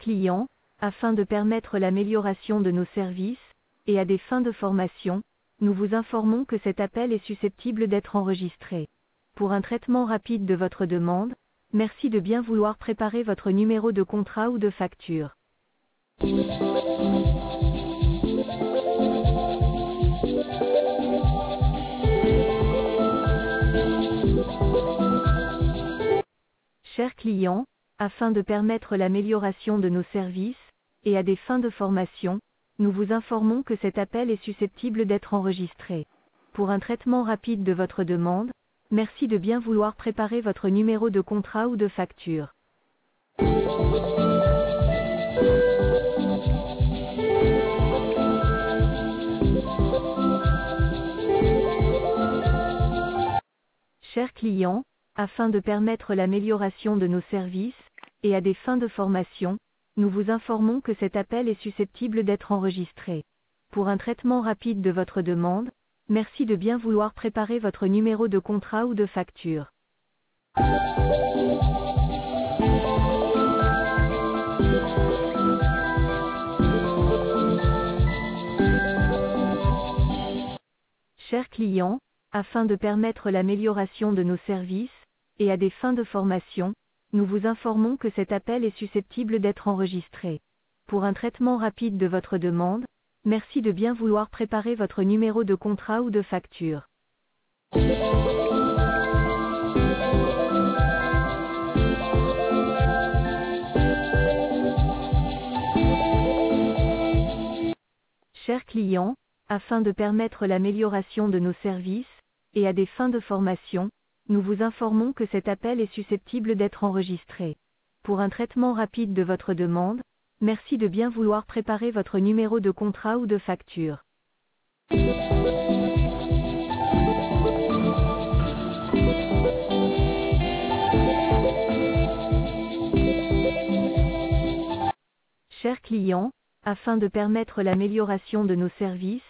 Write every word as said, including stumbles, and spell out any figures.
client, afin de permettre l'amélioration de nos services, et à des fins de formation, nous vous informons que cet appel est susceptible d'être enregistré. Pour un traitement rapide de votre demande, merci de bien vouloir préparer votre numéro de contrat ou de facture. Chers clients, afin de permettre l'amélioration de nos services, et à des fins de formation, nous vous informons que cet appel est susceptible d'être enregistré. Pour un traitement rapide de votre demande, merci de bien vouloir préparer votre numéro de contrat ou de facture. Chers clients, afin de permettre l'amélioration de nos services, et à des fins de formation, nous vous informons que cet appel est susceptible d'être enregistré. Pour un traitement rapide de votre demande, merci de bien vouloir préparer votre numéro de contrat ou de facture. Chers clients, afin de permettre l'amélioration de nos services, et à des fins de formation, nous vous informons que cet appel est susceptible d'être enregistré. Pour un traitement rapide de votre demande, merci de bien vouloir préparer votre numéro de contrat ou de facture. Chers clients, afin de permettre l'amélioration de nos services, et à des fins de formation, nous vous informons que cet appel est susceptible d'être enregistré. Pour un traitement rapide de votre demande, merci de bien vouloir préparer votre numéro de contrat ou de facture. Chers clients, afin de permettre l'amélioration de nos services,